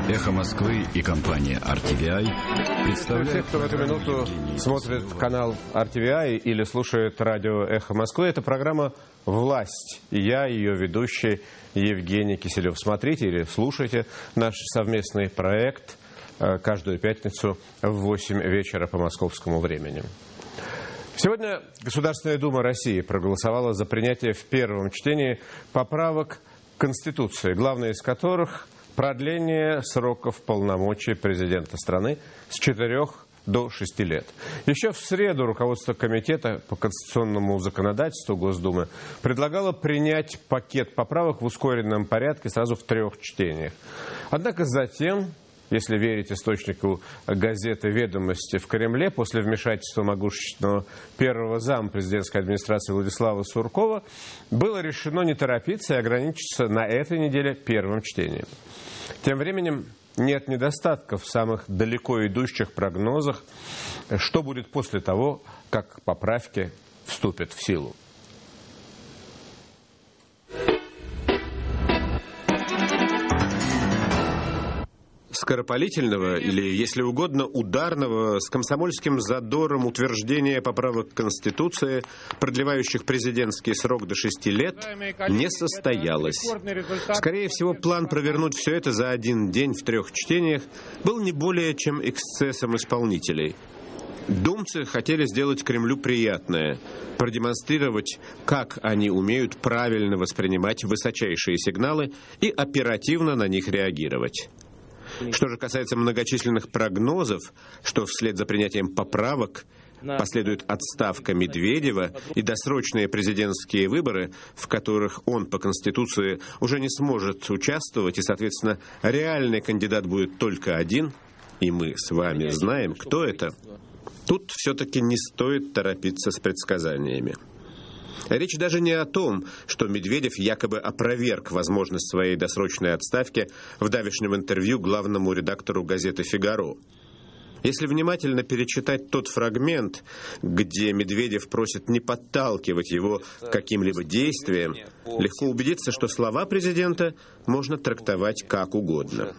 «Эхо Москвы» и компания RTVI представляют... Всех, кто в эту минуту смотрит канал RTVI или слушает радио «Эхо Москвы», это программа «Власть». И я, ее ведущий Евгений Киселев. Смотрите или слушайте наш совместный проект каждую пятницу в 8 вечера по московскому времени. Сегодня Государственная Дума России проголосовала за принятие в первом чтении поправок к Конституции, главная из которых – продление сроков полномочий президента страны с 4 до 6 лет. Еще в среду руководство Комитета по конституционному законодательству Госдумы предлагало принять пакет поправок в ускоренном порядке сразу в 3 чтениях. Однако затем, если верить источнику газеты «Ведомости» в Кремле, после вмешательства могущественного первого зама президентской администрации Владислава Суркова, было решено не торопиться и ограничиться на этой неделе первым чтением. Тем временем нет недостатков в самых далеко идущих прогнозах, что будет после того, как поправки вступят в силу. Скоропалительного или, если угодно, ударного, с комсомольским задором утверждения поправок к Конституции, продлевающих президентский срок до 6 лет, не состоялось. Скорее всего, план провернуть все это за один день в 3 чтениях был не более чем эксцессом исполнителей. Думцы хотели сделать Кремлю приятное, продемонстрировать, как они умеют правильно воспринимать высочайшие сигналы и оперативно на них реагировать. Что же касается многочисленных прогнозов, что вслед за принятием поправок последует отставка Медведева и досрочные президентские выборы, в которых он по Конституции уже не сможет участвовать, и, соответственно, реальный кандидат будет только один, и мы с вами знаем, кто это, тут все-таки не стоит торопиться с предсказаниями. Речь даже не о том, что Медведев якобы опроверг возможность своей досрочной отставки в давешнем интервью главному редактору газеты «Фигаро». Если внимательно перечитать тот фрагмент, где Медведев просит не подталкивать его к каким-либо действиям, легко убедиться, что слова президента можно трактовать как угодно.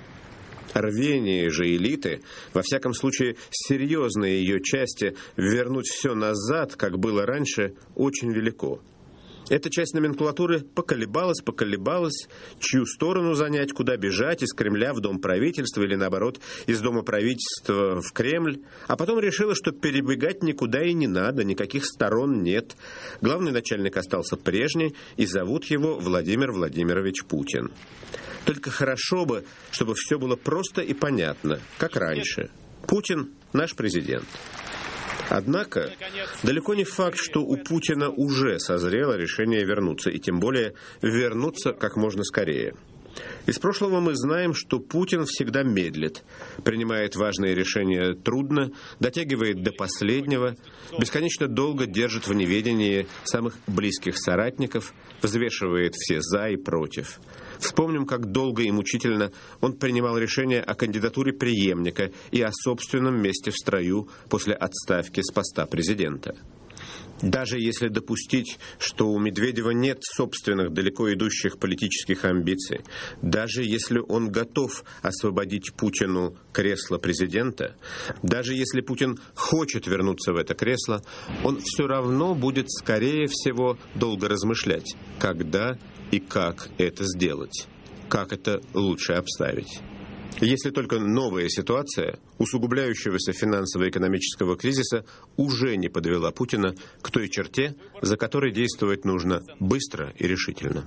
Рвение же элиты, во всяком случае серьезные ее части, вернуть все назад, как было раньше, очень велико. Эта часть номенклатуры поколебалась, чью сторону занять, куда бежать, из Кремля в Дом правительства или, наоборот, из Дома правительства в Кремль, а потом решила, что перебегать никуда и не надо, никаких сторон нет. Главный начальник остался прежний, и зовут его Владимир Владимирович Путин. Только хорошо бы, чтобы все было просто и понятно, как раньше. Путин – наш президент. Однако, далеко не факт, что у Путина уже созрело решение вернуться, и тем более вернуться как можно скорее. Из прошлого мы знаем, что Путин всегда медлит, принимает важные решения трудно, дотягивает до последнего, бесконечно долго держит в неведении самых близких соратников, взвешивает все «за» и «против». Вспомним, как долго и мучительно он принимал решение о кандидатуре преемника и о собственном месте в строю после отставки с поста президента. Даже если допустить, что у Медведева нет собственных далеко идущих политических амбиций, даже если он готов освободить Путину кресло президента, даже если Путин хочет вернуться в это кресло, он все равно будет, скорее всего, долго размышлять, когда и как это сделать, как это лучше обставить. Если только новая ситуация усугубляющегося финансово-экономического кризиса уже не подвела Путина к той черте, за которой действовать нужно быстро и решительно.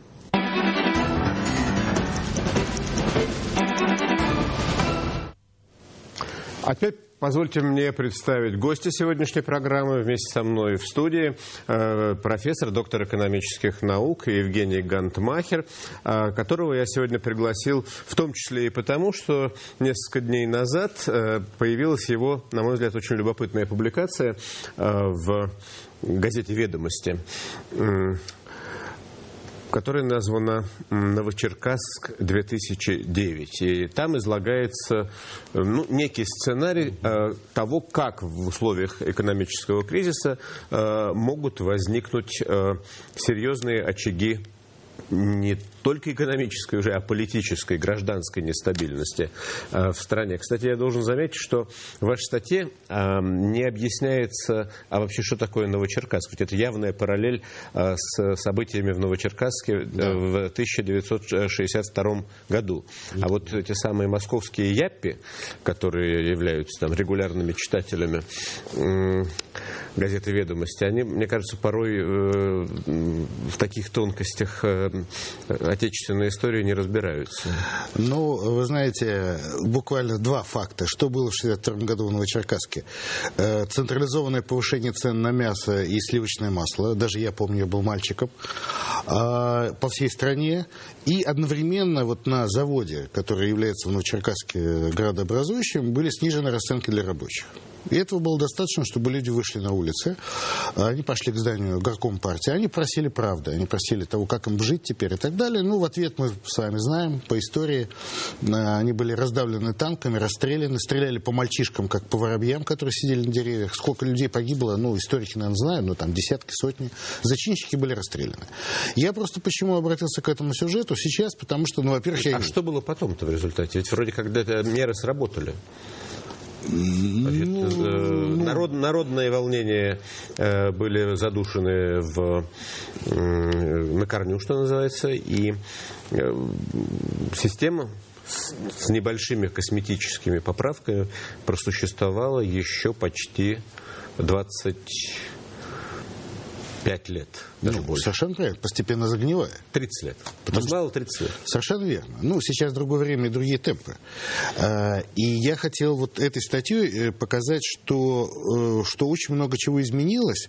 А теперь позвольте мне представить гостя сегодняшней программы. Вместе со мной в студии профессор, доктор экономических наук Евгений Гантмахер, которого я сегодня пригласил в том числе и потому, что несколько дней назад появилась его, на мой взгляд, очень любопытная публикация в газете «Ведомости», которая названа «Новочеркасск-2009». И там излагается некий сценарий того, как в условиях экономического кризиса могут возникнуть серьезные очаги не только экономической уже, а политической, гражданской нестабильности в стране. Кстати, я должен заметить, что в вашей статье не объясняется, а вообще, что такое Новочеркасск. Ведь это явная параллель с событиями в Новочеркасске в 1962 году. А вот эти самые московские яппи, которые являются там регулярными читателями газеты «Ведомости», они, мне кажется, порой в таких тонкостях отечественной истории не разбираются. Ну, вы знаете, буквально два факта. Что было в 1962 году в Новочеркасске? Централизованное повышение цен на мясо и сливочное масло. Даже я помню, я был мальчиком. По всей стране. И одновременно вот на заводе, который является в Новочеркасске градообразующим, были снижены расценки для рабочих. И этого было достаточно, чтобы люди вышли на улицы. Они пошли к зданию горкома партии. Они просили правды. Они просили того, как им жить теперь и так далее. Ну, в ответ мы с вами знаем по истории. Они были раздавлены танками, расстреляны. Стреляли по мальчишкам, как по воробьям, которые сидели на деревьях. Сколько людей погибло, ну, историки, наверное, знают, но там десятки, сотни. Зачинщики были расстреляны. Я просто почему обратился к этому сюжету сейчас, потому что, ну, во-первых, я... А что было потом-то в результате? Ведь вроде как меры сработали. Значит, народные волнения были задушены на корню, что называется, и система с небольшими косметическими поправками просуществовала еще почти 25 лет. Даже больше. Совершенно правильно, постепенно загнивая. 30 лет. Потому 30 лет. Совершенно верно. Ну, сейчас другое время и другие темпы. И я хотел вот этой статьей показать, что очень много чего изменилось,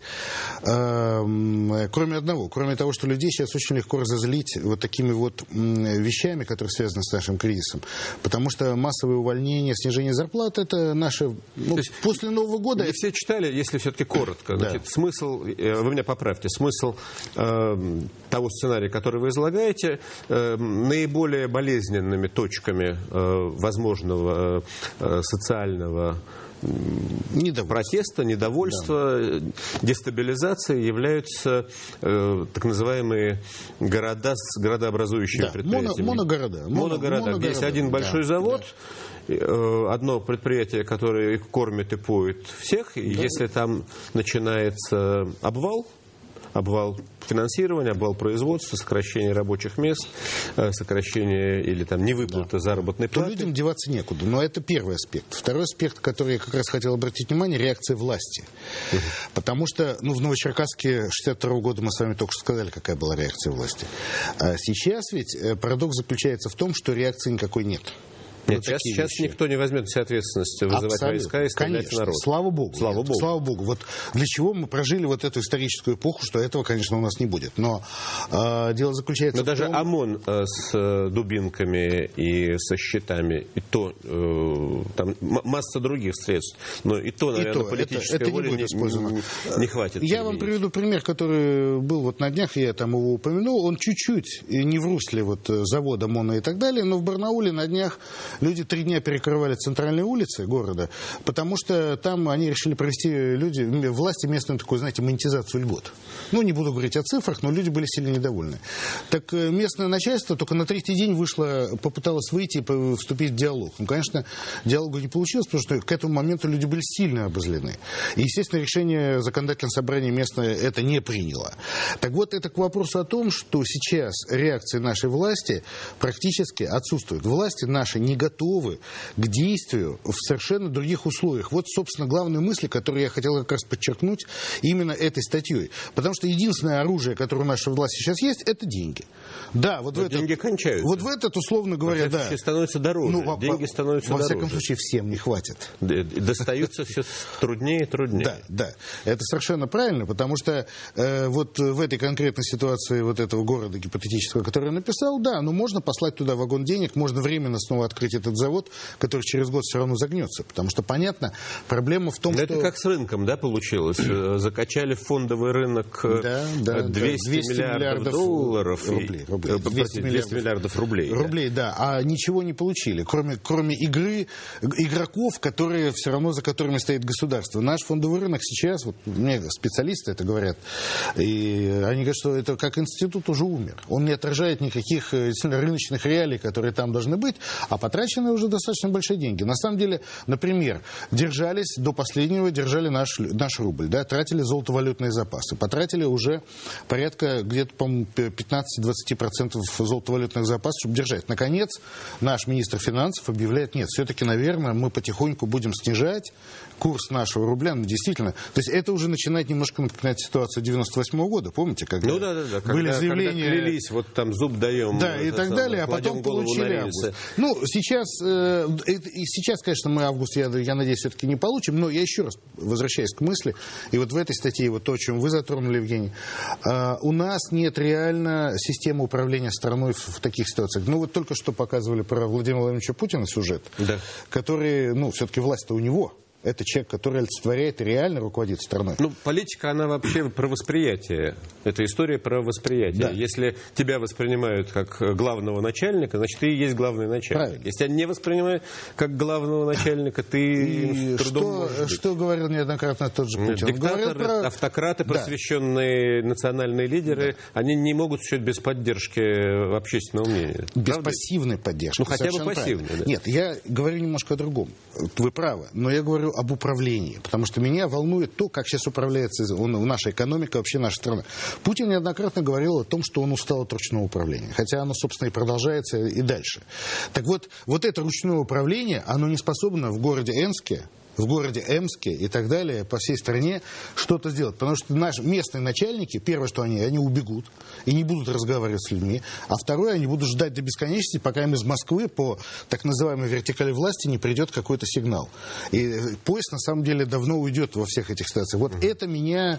кроме одного. Кроме того, что людей сейчас очень легко разозлить вот такими вот вещами, которые связаны с нашим кризисом. Потому что массовые увольнения, снижение зарплат, это наше... Ну, после Нового года... Не все читали, если все-таки коротко. Да. Значит, смысл, вы меня поправьте, смысл того сценария, который вы излагаете, наиболее болезненными точками возможного социального протеста, недовольства, дестабилизации являются так называемые градообразующие предприятия. Моногорода. Где есть один большой завод, одно предприятие, которое кормит и поет всех, и если там начинается обвал финансирования, обвал производства, сокращение рабочих мест, сокращение или там невыплата заработной платы. То людям деваться некуда. Но это первый аспект. Второй аспект, который я как раз хотел обратить внимание, реакция власти. Потому что, в Новочеркасске 1962 года мы с вами только что сказали, какая была реакция власти. А сейчас ведь парадокс заключается в том, что реакции никакой нет. Нет, сейчас никто не возьмет на себя ответственность вызывать войска и стрелять в народ. Слава Богу. Слава Богу. Вот для чего мы прожили вот эту историческую эпоху, что этого, конечно, у нас не будет. Но дело заключается в том... Но даже ОМОН с дубинками и со щитами, и то, там масса других средств, но и то, наверное, политической воли не хватит. Я вам приведу пример, который был вот на днях, я там его упомянул. Он чуть-чуть не в русле вот завода ОМОНа и так далее, но в Барнауле на днях люди 3 дня перекрывали центральные улицы города, потому что там они решили провести власти местную такую, знаете, монетизацию льгот. Ну, не буду говорить о цифрах, но люди были сильно недовольны. Так местное начальство только на 3-й день попыталось выйти и вступить в диалог. Ну, конечно, диалога не получилось, потому что к этому моменту люди были сильно обозлены. И, естественно, решение законодательного собрания местное это не приняло. Так вот, это к вопросу о том, что сейчас реакции нашей власти практически отсутствуют. Власти наши не готовы к действию в совершенно других условиях. Вот, собственно, главные мысли, которые я хотел как раз подчеркнуть именно этой статьей. Потому что единственное оружие, которое у нашей власти сейчас есть, это деньги. Да, вот деньги кончаются. Вот в этот, условно говоря, да. Становится дороже. Деньги становятся дороже. Во всяком случае, всем не хватит. Достаются все труднее и труднее. Да. Это совершенно правильно, потому что вот в этой конкретной ситуации вот этого города гипотетического, который я написал, да, можно послать туда вагон денег, можно временно снова открыть построить этот завод, который через год все равно загнется. Потому что, понятно, проблема в том, что... Это как с рынком, да, получилось? Закачали в фондовый рынок 200 миллиардов долларов. Рублей. 200 миллиардов рублей. Рублей, да. А ничего не получили, кроме игры игроков, которые все равно за которыми стоит государство. Наш фондовый рынок сейчас, вот мне специалисты это говорят, и они говорят, что это как институт уже умер. Он не отражает никаких рыночных реалий, которые там должны быть, а потрачены уже достаточно большие деньги. На самом деле, например, держались до последнего, держали наш рубль, да, тратили золотовалютные запасы, потратили уже порядка где-то, по-моему, 15-20% золотовалютных запасов, чтобы держать. Наконец, наш министр финансов объявляет, нет, все-таки, наверное, мы потихоньку будем снижать курс нашего рубля. Ну, действительно, то есть это уже начинает немножко напоминать ситуацию 98-го года, помните, когда были заявления... Когда клялись, вот там зуб даем... Да, и так далее, а потом получили август. Ну, сейчас, конечно, мы август, я надеюсь, все-таки не получим, но я еще раз возвращаюсь к мысли, и вот в этой статье, вот то, о чем вы затронули, Евгений, у нас нет реально системы управления страной в таких ситуациях. Ну, вот только что показывали про Владимира Владимировича Путина сюжет, да, который, ну, все-таки власть-то у него. Это человек, который олицетворяет и реально руководит страной. Ну, политика, она вообще про восприятие. Это история про восприятие. Да. Если тебя воспринимают как главного начальника, значит, ты и есть главный начальник. Правильно. Если тебя не воспринимают как главного начальника, ты трудом... Что говорил неоднократно тот же Путин? Диктаторы, автократы, просвещенные национальные лидеры, они не могут существовать без поддержки общественного мнения. Без правда? Пассивной поддержки. Ну, хотя бы пассивной. Да. Нет, я говорю немножко о другом. Вы правы. Но я говорю об управлении, потому что меня волнует то, как сейчас управляется наша экономика, вообще наша страна. Путин неоднократно говорил о том, что он устал от ручного управления, хотя оно, собственно, и продолжается и дальше. Так вот это ручное управление, оно не способно в городе Эмске и так далее, по всей стране что-то сделать. Потому что наши местные начальники, первое, что они убегут и не будут разговаривать с людьми, а второе, они будут ждать до бесконечности, пока им из Москвы по так называемой вертикали власти не придет какой-то сигнал. И поезд, на самом деле, давно уйдет во всех этих ситуациях. Вот это меня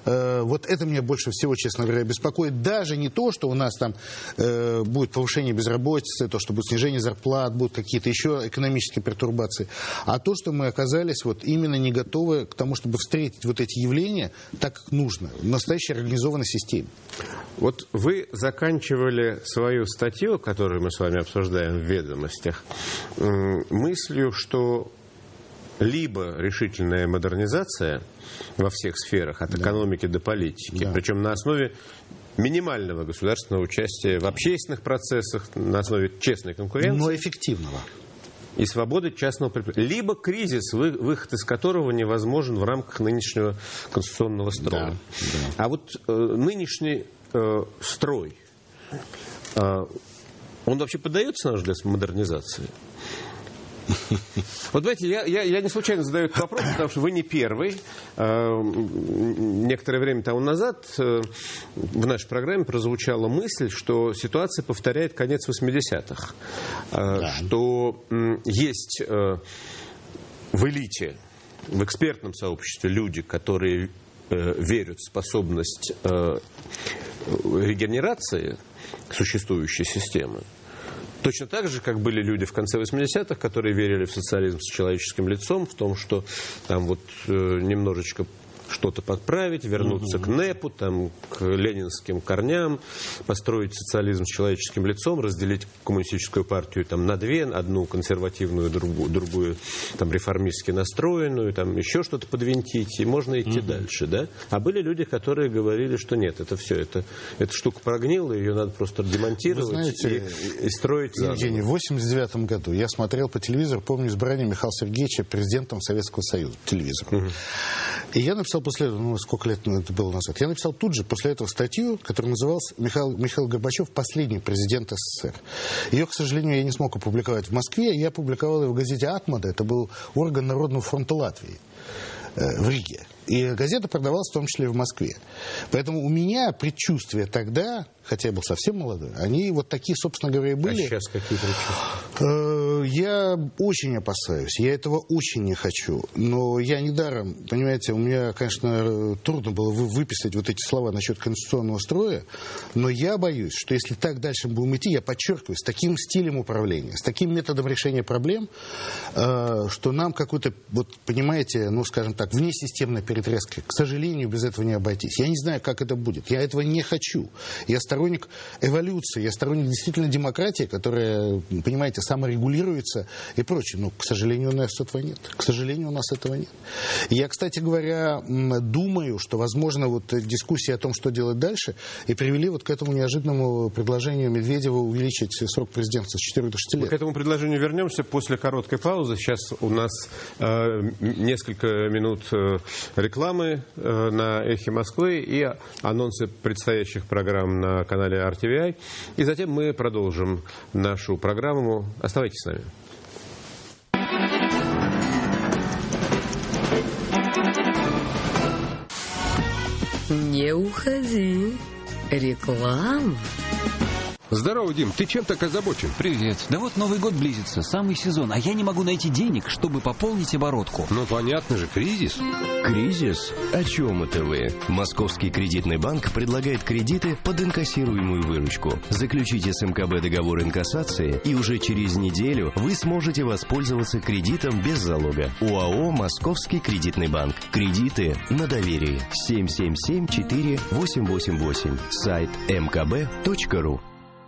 больше всего, честно говоря, беспокоит. Даже не то, что у нас там будет повышение безработицы, то, что будет снижение зарплат, будут какие-то еще экономические пертурбации, а то, что мы оказались вот именно не готовы к тому, чтобы встретить вот эти явления так, как нужно, в настоящей организованной системе. Вот вы заканчивали свою статью, которую мы с вами обсуждаем в «Ведомостях», мыслью, что либо решительная модернизация во всех сферах, от экономики до политики, причем на основе минимального государственного участия в общественных процессах, на основе честной конкуренции. Но эффективного. И свободы частного предприятия. Либо кризис, выход из которого невозможен в рамках нынешнего конституционного строя. Да. А вот нынешний строй, он вообще поддается, на ваш взгляд, модернизации? Вот знаете, я не случайно задаю этот вопрос, потому что вы не первый. Некоторое время тому назад в нашей программе прозвучала мысль, что ситуация повторяет конец 80-х. Что есть в элите, в экспертном сообществе люди, которые верят в способность регенерации существующей системы. Точно так же, как были люди в конце 80-х, которые верили в социализм с человеческим лицом, в том, что там вот немножечко что-то подправить, вернуться к НЭПу, там, к ленинским корням, построить социализм с человеческим лицом, разделить коммунистическую партию там, на две, одну консервативную, другую там, реформистски настроенную, там, еще что-то подвинтить, и можно идти дальше. Да? А были люди, которые говорили, что нет, это все, эта штука прогнила, ее надо просто демонтировать. Вы знаете, и строить заново. Евгений, в 1989 году я смотрел по телевизору, помню избрание Михаила Сергеевича президентом Советского Союза по телевизору. И я написал после этого, сколько лет это было назад, я написал тут же после этого статью, которая называлась «Михаил Горбачев. Последний президент СССР». Ее, к сожалению, я не смог опубликовать в Москве, я опубликовал ее в газете «Атмада», это был орган Народного фронта Латвии в Риге. И газета продавалась в том числе и в Москве. Поэтому у меня предчувствия тогда, хотя я был совсем молодой, они вот такие, собственно говоря, и были. А сейчас какие предчувствия? Я очень опасаюсь, я этого очень не хочу. Но я недаром, понимаете, у меня, конечно, трудно было выписать вот эти слова насчет конституционного строя, но я боюсь, что если так дальше мы будем идти, я подчеркиваю, с таким стилем управления, с таким методом решения проблем, что нам какой-то, вот понимаете, ну, скажем так, внесистемной перетряски, к сожалению, без этого не обойтись. Я не знаю, как это будет. Я этого не хочу. Я сторонник эволюции, я сторонник действительно демократии, которая, понимаете, саморегулируется и прочее. Но, к сожалению, у нас этого нет. К сожалению, у нас этого нет. Я, кстати говоря, думаю, что, возможно, вот дискуссии о том, что делать дальше, и привели вот к этому неожиданному предложению Медведева увеличить срок президентства с 4 до 6 лет. Мы к этому предложению вернемся после короткой паузы. Сейчас у нас несколько минут рекламы на «Эхе Москвы» и анонсы предстоящих программ на канале RTVI. И затем мы продолжим нашу программу. Оставайтесь с нами. Не уходи. Реклама. Здорово, Дим, ты чем так озабочен? Привет. Да вот Новый год близится, самый сезон, а я не могу найти денег, чтобы пополнить оборотку. Ну, понятно же, кризис. Кризис? О чем это вы? Московский кредитный банк предлагает кредиты под инкассируемую выручку. Заключите с МКБ договор инкассации, и уже через неделю вы сможете воспользоваться кредитом без залога. ОАО «Московский кредитный банк». Кредиты на доверии. 777-4888. Сайт mkb.ru.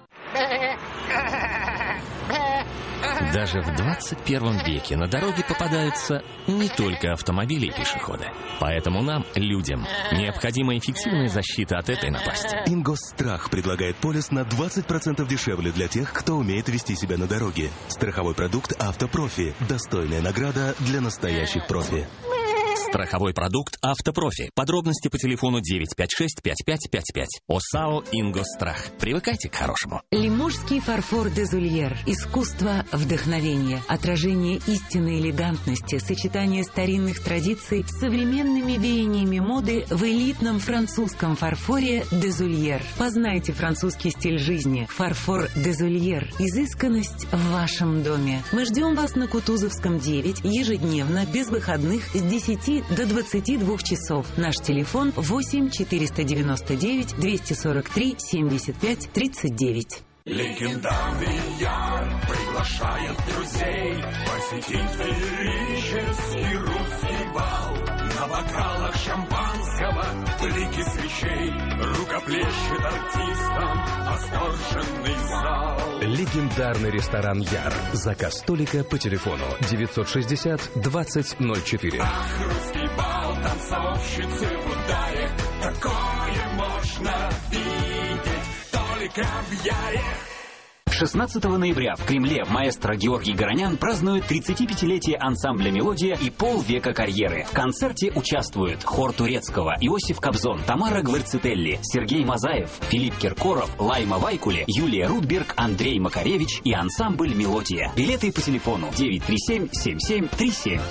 Даже в 21 веке на дороге попадаются не только автомобили и пешеходы. Поэтому нам, людям, необходима эффективная защита от этой напасти. Ингосстрах предлагает полис на 20% дешевле для тех, кто умеет вести себя на дороге. Страховой продукт «Автопрофи». Достойная награда для настоящих профи. Страховой продукт «Автопрофи». Подробности по телефону 956-5555. ОСАО «Ингосстрах». Привыкайте к хорошему. Лиможский фарфор Дезульер. Искусство вдохновения. Отражение истинной элегантности. Сочетание старинных традиций с современными веяниями моды в элитном французском фарфоре Дезульер. Познайте французский стиль жизни. Фарфор Дезульер. Изысканность в вашем доме. Мы ждем вас на Кутузовском 9 ежедневно, без выходных, с 10 до 22 часов. Наш телефон 8 499 243 75 39. Легендарный Яр приглашает друзей посетить феерический русский бал. На бокалах шампанского блики свечей рукоплещет артистам восторженный зал. Легендарный ресторан Яр. Заказ столика по телефону 960 2004. Ах, русский бал, танцовщицы в ударе, такое можно видеть только в Яре. 16 ноября в Кремле маэстро Георгий Горонян празднует 35-летие ансамбля «Мелодия» и полвека карьеры. В концерте участвуют хор Турецкого, Иосиф Кобзон, Тамара Гварцетелли, Сергей Мазаев, Филипп Киркоров, Лайма Вайкуле, Юлия Рудберг, Андрей Макаревич и ансамбль «Мелодия». Билеты по телефону 937-7737.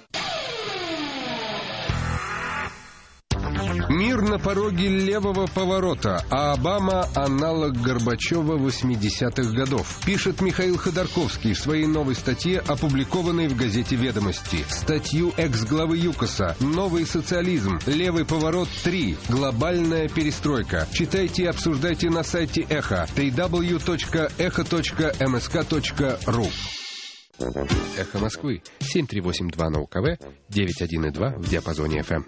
Мир на пороге левого поворота, а Обама – аналог Горбачева 80-х годов, пишет Михаил Ходорковский в своей новой статье, опубликованной в газете «Ведомости». Статью экс-главы ЮКОСа «Новый социализм. Левый поворот 3. Глобальная перестройка». Читайте и обсуждайте на сайте Эхо www.echo.msk.ru. Эхо Москвы 7382 на УКВ, 91,2 в диапазоне ФМ.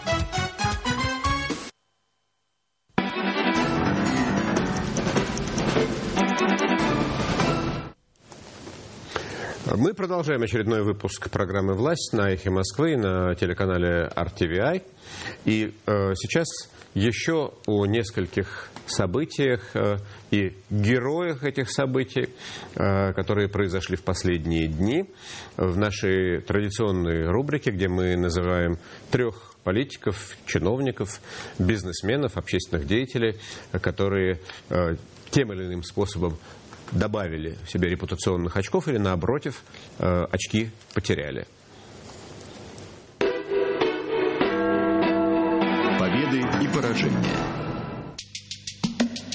Мы продолжаем очередной выпуск программы «Власть» на «Эхе Москвы» на телеканале RTVI. И сейчас еще о нескольких событиях и героях этих событий, которые произошли в последние дни, в нашей традиционной рубрике, где мы называем трех политиков, чиновников, бизнесменов, общественных деятелей, которые тем или иным способом добавили себе репутационных очков или, напротив, очки потеряли. Победы и поражения.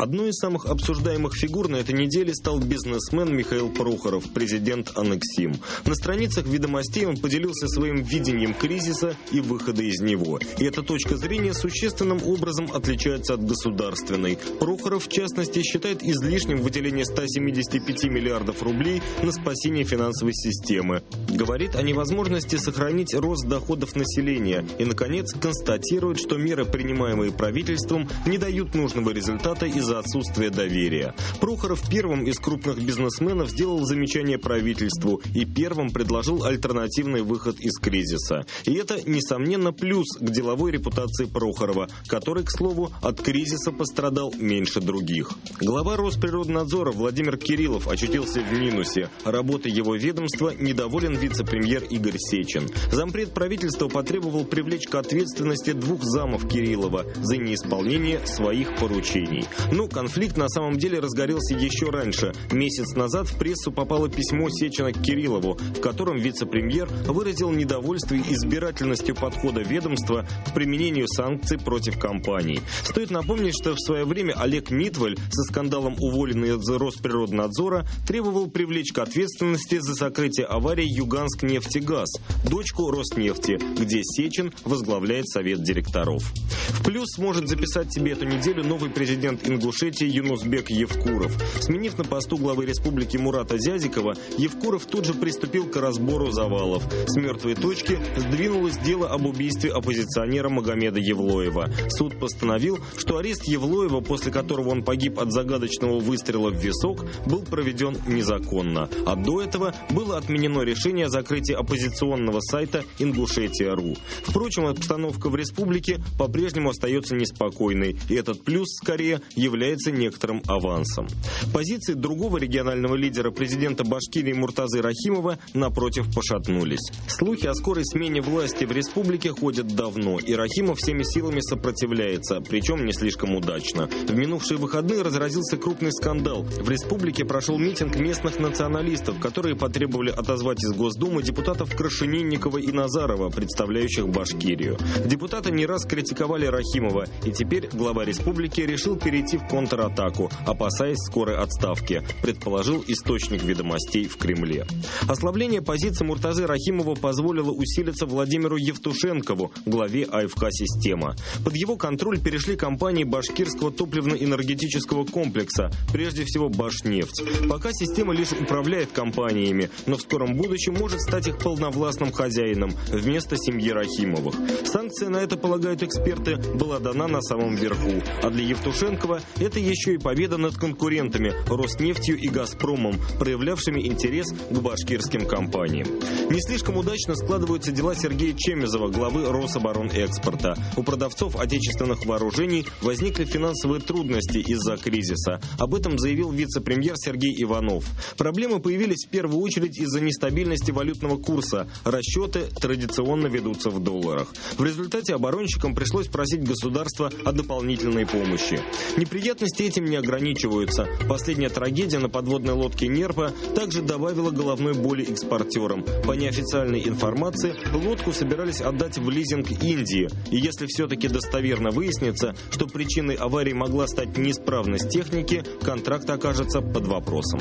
Одной из самых обсуждаемых фигур на этой неделе стал бизнесмен Михаил Прохоров, президент Аннексим. На страницах «Ведомостей» он поделился своим видением кризиса и выхода из него. И эта точка зрения существенным образом отличается от государственной. Прохоров, в частности, считает излишним выделение 175 миллиардов рублей на спасение финансовой системы. Говорит о невозможности сохранить рост доходов населения и, наконец, констатирует, что меры, принимаемые правительством, не дают нужного результата из-за отсутствия доверия. Прохоров первым из крупных бизнесменов сделал замечание правительству и первым предложил альтернативный выход из кризиса. И это, несомненно, плюс к деловой репутации Прохорова, который, к слову, от кризиса пострадал меньше других. Глава Росприроднадзора Владимир Кириллов очутился в минусе. Работой его ведомства недоволен вице-премьер Игорь Сечин. Зампред правительства потребовал привлечь к ответственности 2 замов Кириллова за неисполнение своих поручений. Но конфликт на самом деле разгорелся еще раньше. Месяц назад в прессу попало письмо Сечина к Кириллову, в котором вице-премьер выразил недовольство избирательностью подхода ведомства к применению санкций против компаний. Стоит напомнить, что в свое время Олег Митваль, со скандалом уволенный из Росприроднадзора, требовал привлечь к ответственности за сокрытие аварии «Юганск-нефтегаз», дочку Роснефти, где Сечин возглавляет совет директоров. В плюс сможет записать себе эту неделю новый президент Ингушетии Юнусбек Евкуров. Сменив на посту главы республики Мурата Зязикова, Евкуров тут же приступил к разбору завалов. С мертвой точки сдвинулось дело об убийстве оппозиционера Магомеда Евлоева. Суд постановил, что арест Евлоева, после которого он погиб от загадочного выстрела в висок, был проведен незаконно. А до этого было отменено решение о закрытии оппозиционного сайта Ингушетия.ру. Впрочем, обстановка в республике по-прежнему остается неспокойной, и этот плюс, скорее, является некоторым авансом. Позиции другого регионального лидера, президента Башкирии Муртазы Рахимова, напротив, пошатнулись. Слухи о скорой смене власти в республике ходят давно, и Рахимов всеми силами сопротивляется, причем не слишком удачно. В минувшие выходные разразился крупный скандал. В республике прошел митинг местных националистов, которые потребовали отозвать из Госдумы депутатов Крашенинникова и Назарова, представляющих Башкирию. Депутаты не раз критиковали Рахимова, и теперь глава республики решил перейти в контратаку, опасаясь скорой отставки, предположил источник «Ведомостей» в Кремле. Ослабление позиции Муртазы Рахимова позволило усилиться Владимиру Евтушенкову, главе АФК «Система». Под его контроль перешли компании башкирского топливно-энергетического комплекса, прежде всего «Башнефть». Пока система лишь управляет компаниями, но в скором будущем может стать их полновластным хозяином вместо семьи Рахимовых. Санкция на это, полагают эксперты, была дана на самом верху. А для Евтушенкова это еще и победа над конкурентами Роснефтью и Газпромом, проявлявшими интерес к башкирским компаниям. Не слишком удачно складываются дела Сергея Чемезова, главы Рособоронэкспорта. У продавцов отечественных вооружений возникли финансовые трудности из-за кризиса. Об этом заявил вице-премьер Сергей Иванов. Проблемы появились в первую очередь из-за нестабильности валютного курса. Расчеты традиционно ведутся в долларах. В результате оборонщикам пришлось просить государства о дополнительной помощи. Неприятности этим не ограничиваются. Последняя трагедия на подводной лодке «Нерпа» также добавила головной боли экспортерам. По неофициальной информации, лодку собирались отдать в лизинг Индии. И если все-таки достоверно выяснится, что причиной аварии могла стать неисправность техники, контракт окажется под вопросом.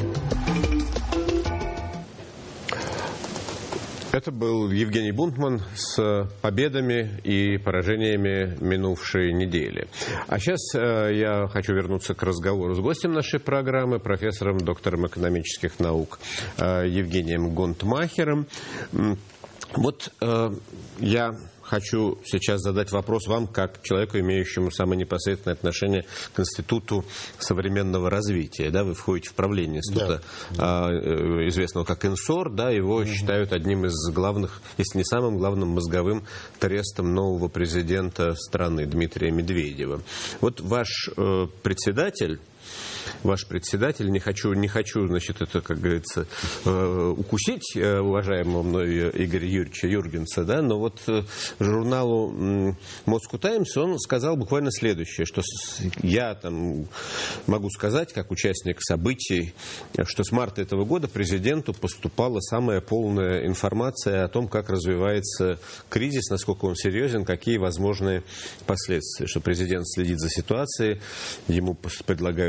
Это был Евгений Бунтман с победами и поражениями минувшей недели. А сейчас я хочу вернуться к разговору с гостем нашей программы, профессором, доктором экономических наук Евгением Гонтмахером. Вот я хочу сейчас задать вопрос вам, как человеку, имеющему самое непосредственное отношение к Институту современного развития. Да, вы входите в правление института, известного как Инсор, да, его считают одним из главных, если не самым главным мозговым трестом нового президента страны Дмитрия Медведева. Вот ваш председатель, не хочу, значит, это, как говорится, укусить уважаемого мной Игоря Юрьевича Юргенса, да, но вот журналу Moscow Times он сказал буквально следующее, что я там могу сказать, как участник событий, что с марта этого года президенту поступала самая полная информация о том, как развивается кризис, насколько он серьезен, какие возможные последствия, что президент следит за ситуацией, ему предлагают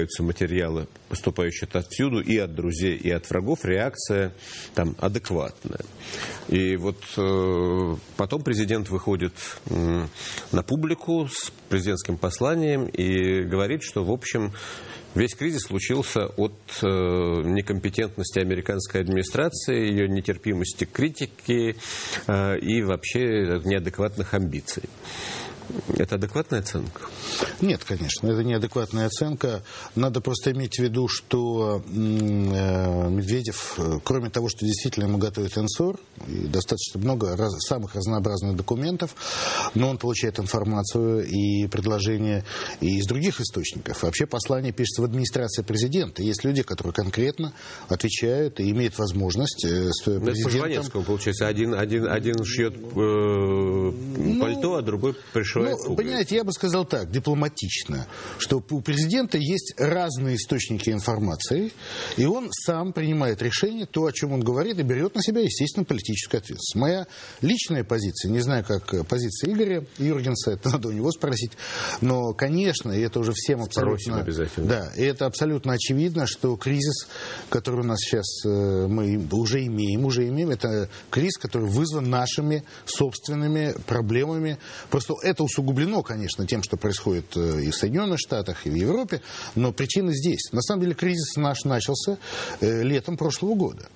появляются материалы, поступающие отовсюду, и от друзей, и от врагов, реакция там адекватная. И вот потом президент выходит на публику с президентским посланием и говорит, что, в общем, весь кризис случился от некомпетентности американской администрации, ее нетерпимости к критике и вообще неадекватных амбиций. Это адекватная оценка? Нет, конечно, это неадекватная оценка. Надо просто иметь в виду, что Медведев, кроме того, что действительно ему готовит НСОР, и достаточно много самых разнообразных документов, но он получает информацию и предложения и из других источников. Вообще послание пишется в администрации президента. Есть люди, которые конкретно отвечают и имеют возможность с президентом... Это по Жванецкому, получается. Один шьет пальто, а другой пришивает. Ну, понимаете, я бы сказал так, дипломатично, что у президента есть разные источники информации, и он сам принимает решение, то, о чем он говорит, и берет на себя, естественно, политическую ответственность. Моя личная позиция, не знаю, как позиция Игоря Юргенса, это надо у него спросить, но, конечно, и это уже всем абсолютно... обязательно. Да, и это абсолютно очевидно, что кризис, который у нас сейчас мы уже имеем, это кризис, который вызван нашими собственными проблемами. Просто это усугублено, конечно, тем, что происходит и в Соединенных Штатах, и в Европе, но причина здесь. На самом деле кризис наш начался летом прошлого года.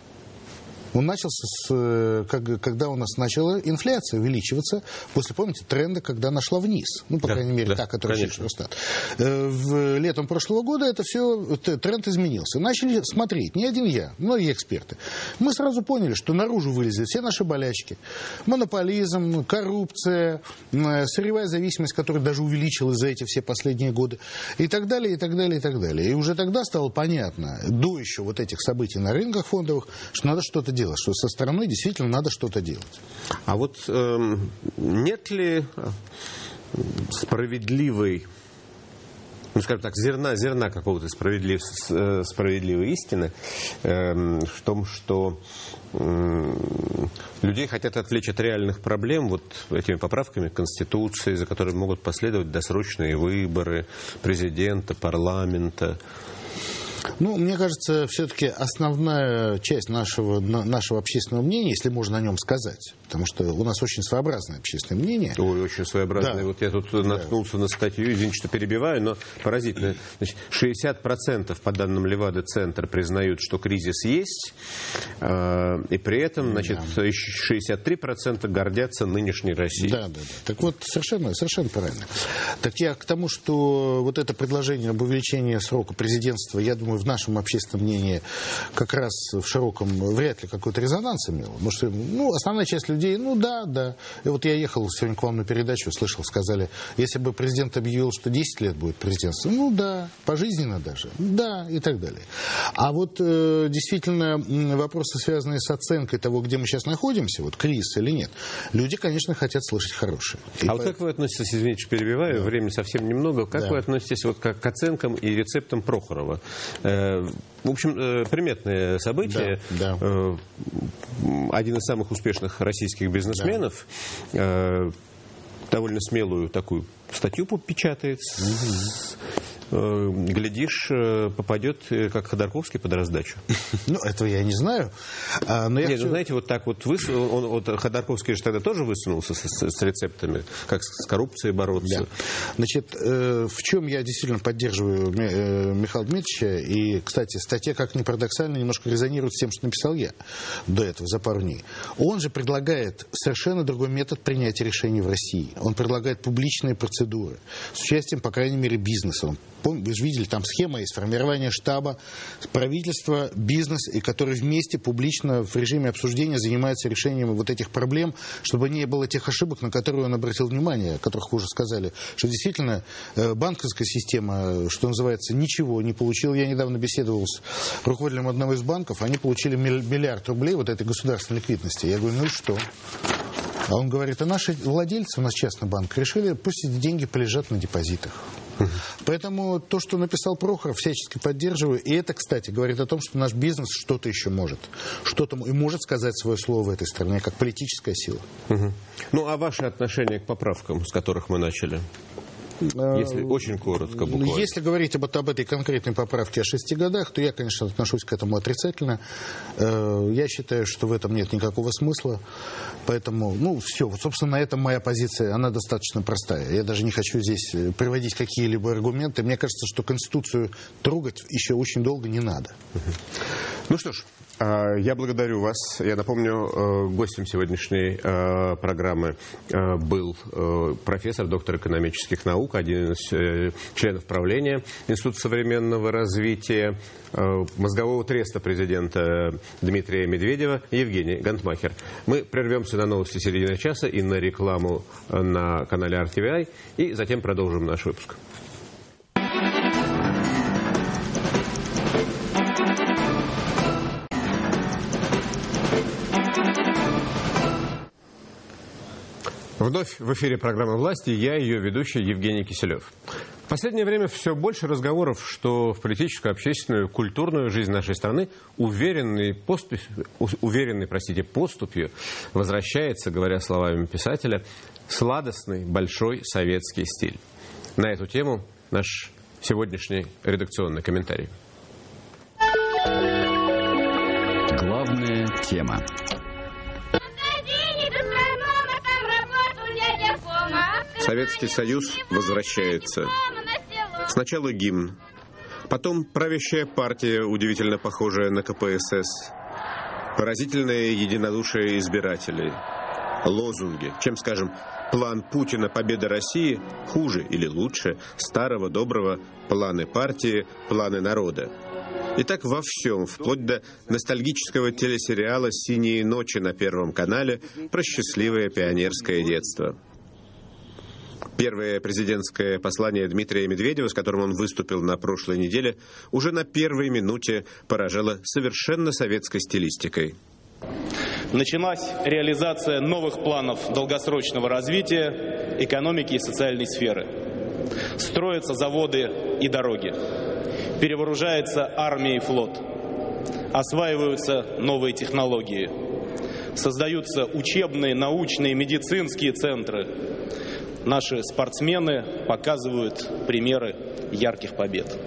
Он начался, когда у нас начала инфляция увеличиваться, после, помните, тренда, когда она шла вниз. Ну, по крайней мере, та, которая сейчас Росстат. Летом прошлого года это все, тренд изменился. Начали смотреть, не один я, многие эксперты. Мы сразу поняли, что наружу вылезли все наши болячки. Монополизм, коррупция, сырьевая зависимость, которая даже увеличилась за эти все последние годы, и так далее, и так далее, и так далее. И уже тогда стало понятно, до еще вот этих событий на рынках фондовых, что надо что-то делать. Что со стороны действительно надо что-то делать. А вот нет ли справедливой, ну, скажем так, зерна какого-то справедливой истины в том, что людей хотят отвлечь от реальных проблем вот этими поправками к Конституции, за которыми могут последовать досрочные выборы президента, парламента? Ну, мне кажется, все-таки основная часть нашего общественного мнения, если можно о нем сказать, потому что у нас очень своеобразное общественное мнение. Ой, очень своеобразное. Да. Вот я тут наткнулся на статью, извините, что перебиваю, но поразительно. Значит, 60% по данным Левада-центра признают, что кризис есть, и при этом, значит, 63% гордятся нынешней Россией. Да. Так вот, совершенно правильно. Так я к тому, что вот это предложение об увеличении срока президентства, я думаю, в нашем общественном мнении как раз в широком вряд ли какой-то резонанс имел. Потому что, основная часть людей, да. И вот я ехал сегодня к вам на передачу, слышал, сказали, если бы президент объявил, что 10 лет будет президентство, да, пожизненно даже, да, и так далее. А вот действительно вопросы, связанные с оценкой того, где мы сейчас находимся, вот кризис или нет, люди, конечно, хотят слышать хорошее. Вот как вы относитесь, извините, что перебиваю, времени совсем немного, как вы относитесь вот к оценкам и рецептам Прохорова? В общем, приметное событие. Да. Один из самых успешных российских бизнесменов довольно смелую такую статью печатает. Глядишь, попадет, как Ходорковский, под раздачу. Этого я не знаю. Знаете, вот так вот Ходорковский же тогда тоже высунулся с рецептами, как с коррупцией бороться. Да. Значит, в чем я действительно поддерживаю Михаила Дмитриевича, и, кстати, статья, как ни парадоксально, немножко резонирует с тем, что написал я до этого, за пару дней. Он же предлагает совершенно другой метод принятия решений в России. Он предлагает публичные процедуры с участием, по крайней мере, бизнеса. Вы же видели, там схема есть, формирование штаба, правительство, бизнес, и которые вместе публично в режиме обсуждения занимаются решением вот этих проблем, чтобы не было тех ошибок, на которые он обратил внимание, о которых вы уже сказали, что действительно банковская система, что называется, ничего не получила. Я недавно беседовал с руководителем одного из банков, они получили $1 миллиард вот этой государственной ликвидности. Я говорю, ну и что? А он говорит, а наши владельцы, у нас частный банк, решили, пусть эти деньги полежат на депозитах. Поэтому то, что написал Прохоров, всячески поддерживаю. И это, кстати, говорит о том, что наш бизнес что-то еще может. Что-то и может сказать свое слово в этой стране, как политическая сила. Ну, а ваше отношение к поправкам, с которых мы начали? Если очень коротко, буквально. Если говорить об этой конкретной поправке о 6 годах, то я, конечно, отношусь к этому отрицательно. Я считаю, что в этом нет никакого смысла. Поэтому, все. Вот, собственно, на этом моя позиция, она достаточно простая. Я даже не хочу здесь приводить какие-либо аргументы. Мне кажется, что Конституцию трогать еще очень долго не надо. Ну что ж, я благодарю вас. Я напомню, гостем сегодняшней программы был профессор, доктор экономических наук, один из членов правления Института современного развития, мозгового треста президента Дмитрия Медведева, Евгений Гантмахер. Мы прервемся на новости середины часа и на рекламу на канале RTVI, и затем продолжим наш выпуск. Вновь в эфире программы «Власти», я ее ведущий Евгений Киселев. В последнее время все больше разговоров, что в политическую, общественную, культурную жизнь нашей страны уверенной поступью возвращается, говоря словами писателя, сладостный большой советский стиль. На эту тему наш сегодняшний редакционный комментарий. Главная тема. Советский Союз возвращается. Сначала гимн, потом правящая партия, удивительно похожая на КПСС, поразительное единодушие избирателей, лозунги, чем, скажем, план Путина «Победа России» хуже или лучше старого доброго планы партии, планы народа. И так во всем, вплоть до ностальгического телесериала «Синие ночи» на Первом канале про счастливое пионерское детство. Первое президентское послание Дмитрия Медведева, с которым он выступил на прошлой неделе, уже на первой минуте поражало совершенно советской стилистикой. Началась реализация новых планов долгосрочного развития экономики и социальной сферы. Строятся заводы и дороги. Перевооружается армия и флот. Осваиваются новые технологии. Создаются учебные, научные, медицинские центры. Наши спортсмены показывают примеры ярких побед.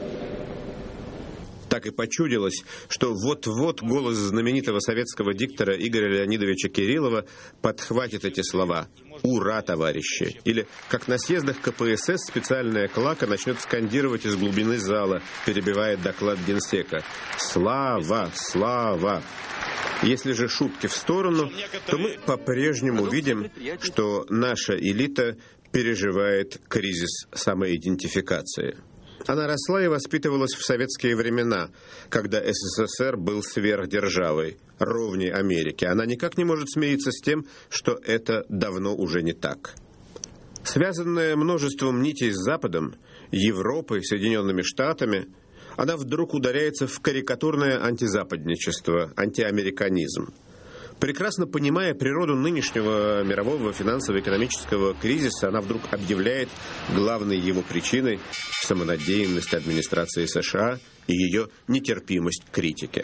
Так и почудилось, что вот-вот голос знаменитого советского диктора Игоря Леонидовича Кириллова подхватит эти слова «Ура, товарищи!» Или, как на съездах КПСС, специальная клака начнет скандировать из глубины зала, перебивая доклад Генсека «Слава! Слава!». Если же шутки в сторону, то мы по-прежнему видим, что наша элита переживает кризис самоидентификации. Она росла и воспитывалась в советские времена, когда СССР был сверхдержавой, ровней Америки. Она никак не может смириться с тем, что это давно уже не так. Связанная множеством нитей с Западом, Европой, Соединенными Штатами, она вдруг ударяется в карикатурное антизападничество, антиамериканизм. Прекрасно понимая природу нынешнего мирового финансово-экономического кризиса, она вдруг объявляет главной его причиной самонадеянность администрации США и ее нетерпимость к критике.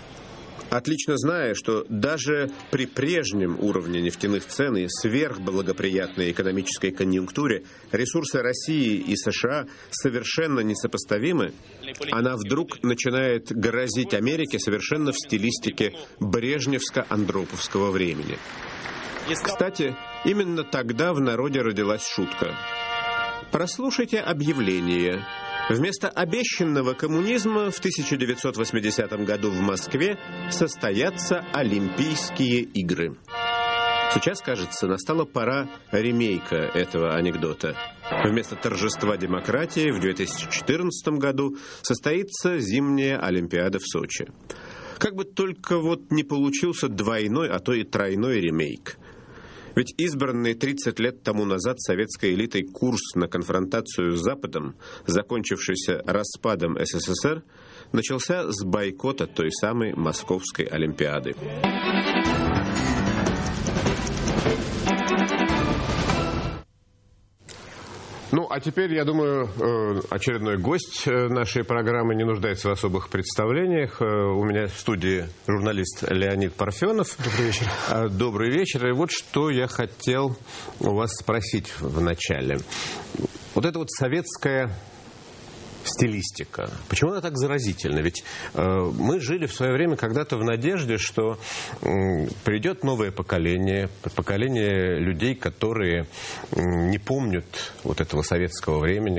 Отлично зная, что даже при прежнем уровне нефтяных цен и сверхблагоприятной экономической конъюнктуре ресурсы России и США совершенно несопоставимы, она вдруг начинает грозить Америке совершенно в стилистике брежневско-андроповского времени. Кстати, именно тогда в народе родилась шутка. Прослушайте объявление. Вместо обещанного коммунизма в 1980 году в Москве состоятся Олимпийские игры. Сейчас, кажется, настала пора ремейка этого анекдота. Вместо торжества демократии в 2014 году состоится зимняя Олимпиада в Сочи. Как бы только вот не получился двойной, а то и тройной ремейк. Ведь избранный 30 лет тому назад советской элитой курс на конфронтацию с Западом, закончившийся распадом СССР, начался с бойкота той самой Московской Олимпиады. Ну, а теперь, я думаю, очередной гость нашей программы не нуждается в особых представлениях. У меня в студии журналист Леонид Парфенов. Добрый вечер. Добрый вечер. И вот что я хотел у вас спросить в начале. Вот это вот советская стилистика. Почему она так заразительна? Ведь мы жили в свое время когда-то в надежде, что придет новое поколение людей, которые не помнят вот этого советского времени.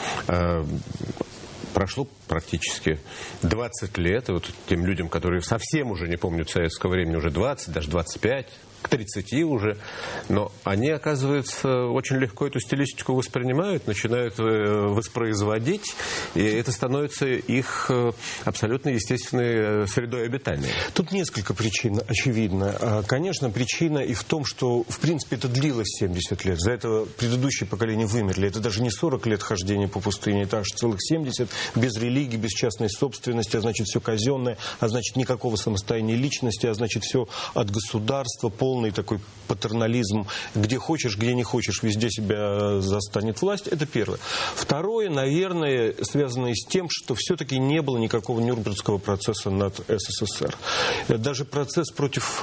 Прошло практически 20 лет, и вот тем людям, которые совсем уже не помнят советского времени, уже 20, даже 25, к 30 уже, но они, оказывается, очень легко эту стилистику воспринимают, начинают воспроизводить, и это становится их абсолютно естественной средой обитания. Тут несколько причин, очевидно. Конечно, причина и в том, что, в принципе, это длилось 70 лет. За это предыдущие поколения вымерли. Это даже не 40 лет хождения по пустыне, это аж целых 70, без религии, без частной собственности, а значит, все казенное, а значит, никакого самостояния личности, а значит, все от государства, полный такой патернализм, где хочешь, где не хочешь, везде себя застанет власть. Это первое. Второе, наверное, связано с тем, что все-таки не было никакого Нюрнбергского процесса над СССР. Даже процесс против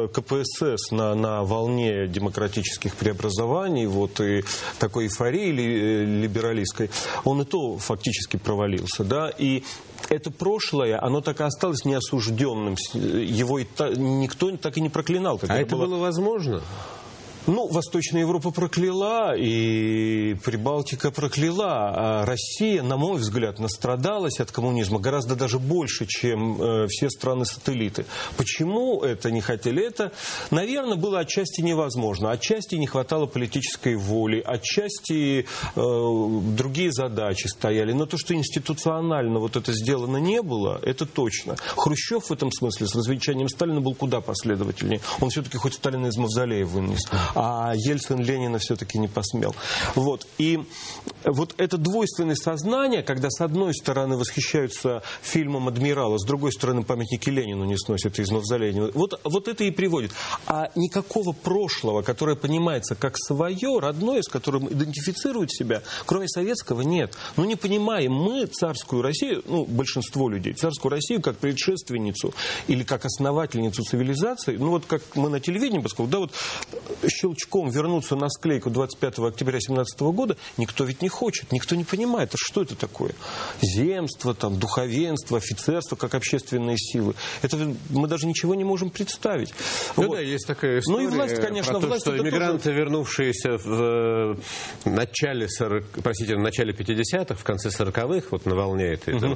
КПСС на волне демократических преобразований, вот, и такой эйфории либералистской, он и то фактически провалился. Да? И это прошлое, оно так и осталось неосужденным. Его никто так и не проклинал. А это было возможно? Ну, Восточная Европа прокляла, и Прибалтика прокляла. А Россия, на мой взгляд, настрадалась от коммунизма гораздо даже больше, чем все страны-сателлиты. Почему это не хотели? Это, наверное, было отчасти невозможно. Отчасти не хватало политической воли, отчасти другие задачи стояли. Но то, что институционально вот это сделано не было, это точно. Хрущев в этом смысле с развенчанием Сталина был куда последовательнее. Он все-таки хоть Сталина из мавзолея вынес. А Ельцин Ленина все-таки не посмел. Вот. И вот это двойственное сознание, когда с одной стороны восхищаются фильмом «Адмирала», с другой стороны памятники Ленину не сносят из мавзолея. Вот это и приводит. А никакого прошлого, которое понимается как свое, родное, с которым идентифицируют себя, кроме советского, нет. Ну, не понимаем мы царскую Россию, ну, большинство людей, царскую Россию как предшественницу или как основательницу цивилизации, ну, вот как мы на телевидении, поскольку, да, вот щелчком вернуться на склейку 25 октября 17 года никто ведь не хочет, никто не понимает, а что это такое? Земство, там, духовенство, офицерство как общественные силы. Это мы даже ничего не можем представить. Ну вот. Да, есть такая история. Ну и власть, конечно, про то, власть что иммигранты, тоже... вернувшиеся в начале 50-х, в конце 40-х, вот на волне этой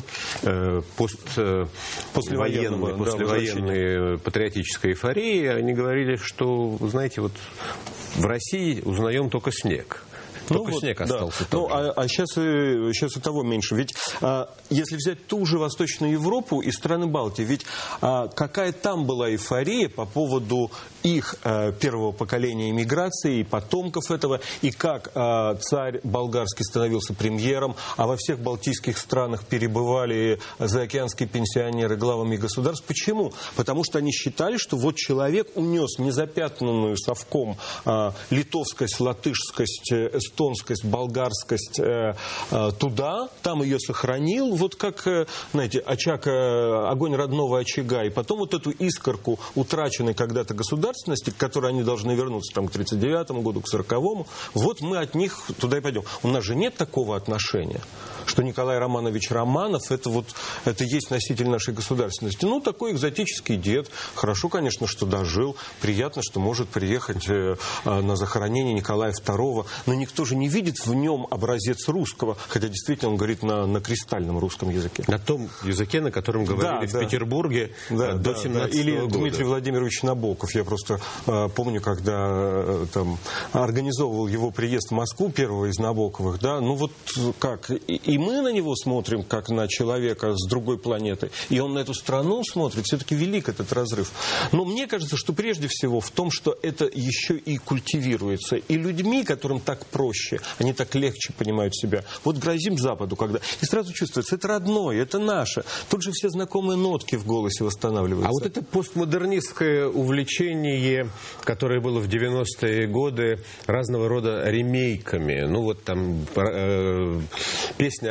послевоенной патриотической эйфории, они говорили, что, знаете, вот в России узнаем только снег. Только снег остался. Да. Ну, а сейчас и того меньше. Ведь если взять ту же Восточную Европу и страны Балтии, ведь какая там была эйфория по поводу их первого поколения эмиграции и потомков этого, и как царь болгарский становился премьером, а во всех балтийских странах перебывали заокеанские пенсионеры главами государств. Почему? Потому что они считали, что вот человек унес незапятнанную совком литовскость, латышскость, эстонскость, болгарскость туда, там ее сохранил, вот как, знаете, очаг, огонь родного очага, и потом вот эту искорку утраченной когда-то государственности, к которой они должны вернуться там, к 39-му году, к 40-му, вот мы от них туда и пойдем. У нас же нет такого отношения, что Николай Романович Романов это есть носитель нашей государственности. Ну, такой экзотический дед. Хорошо, конечно, что дожил. Приятно, что может приехать на захоронение Николая II. Но никто же не видит в нем образец русского. Хотя действительно он говорит на кристальном русском языке. На том языке, на котором говорили в Петербурге до 17 Или года. Дмитрий Владимирович Набоков. Я просто помню, когда там организовывал его приезд в Москву, первого из Набоковых, да, ну вот как. И мы на него смотрим, как на человека с другой планеты. И он на эту страну смотрит. Все-таки велик этот разрыв. Но мне кажется, что прежде всего в том, что это еще и культивируется. И людьми, которым так проще, они так легче понимают себя. Вот грозим Западу, когда... И сразу чувствуется, это родное, это наше. Тут же все знакомые нотки в голосе восстанавливаются. А вот это постмодернистское увлечение, которое было в 90-е годы разного рода ремейками. Ну вот там песня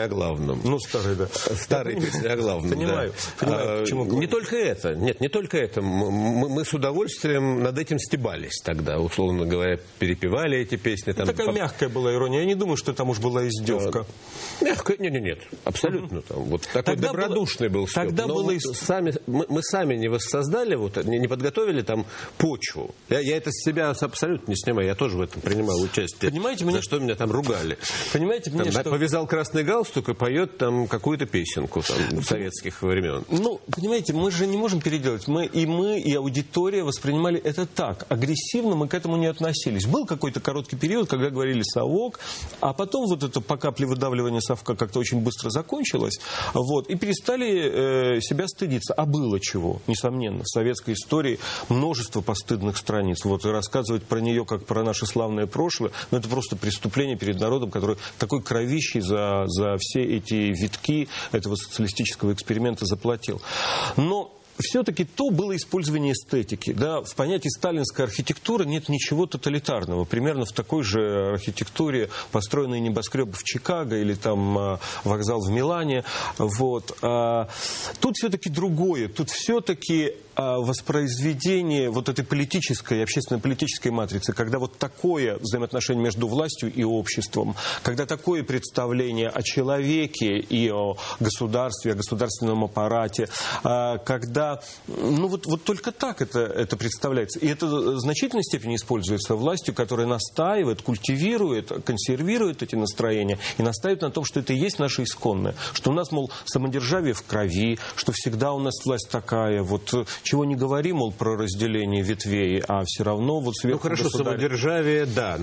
о главном. Ну, старый, да. Старые песни о главном, Понимаю, да. понимаю, почему не только это. Нет, не только это. Мы с удовольствием над этим стебались тогда, условно говоря, перепевали эти песни. Там, такая мягкая была ирония. Я не думаю, что там уж была издевка. Мягкая? Нет, абсолютно. Там, вот такой Тогда добродушный был стёб. Тогда но было... мы сами не воссоздали, вот, не подготовили там почву. Я это с себя абсолютно не снимаю. Я тоже в этом принимал участие. Понимаете, за что меня там ругали. Понимаете, мне там, что... Повязал красный галстук и поет там какую-то песенку там, советских времен. Ну, понимаете, мы же не можем переделать. Мы, и аудитория воспринимали это так. Агрессивно мы к этому не относились. Был какой-то короткий период, когда говорили «совок», а потом вот это по капле выдавливания совка как-то очень быстро закончилось. Вот, и перестали себя стыдиться. А было чего, несомненно. В советской истории множество постыдных страниц. Вот, и рассказывать про нее, как про наше славное прошлое, ну, это просто преступление перед народом, который такой кровищей за все эти витки этого социалистического эксперимента заплатил. Но все-таки то было использование эстетики. Да? В понятии сталинская архитектура нет ничего тоталитарного. Примерно в такой же архитектуре построенные небоскребы в Чикаго или там вокзал в Милане. Вот. Тут все-таки другое. Тут все-таки воспроизведение вот этой политической, общественно-политической матрицы, когда вот такое взаимоотношение между властью и обществом, когда такое представление о человеке и о государстве, о государственном аппарате, когда, ну вот только так это представляется. И это в значительной степени используется властью, которая настаивает, культивирует, консервирует эти настроения и настаивает на том, что это и есть наше исконное. Что у нас, мол, самодержавие в крови, что всегда у нас власть такая, вот чего не говори, мол, про разделение ветвей, а все равно вот сверху... Ну хорошо, самодержавие, да,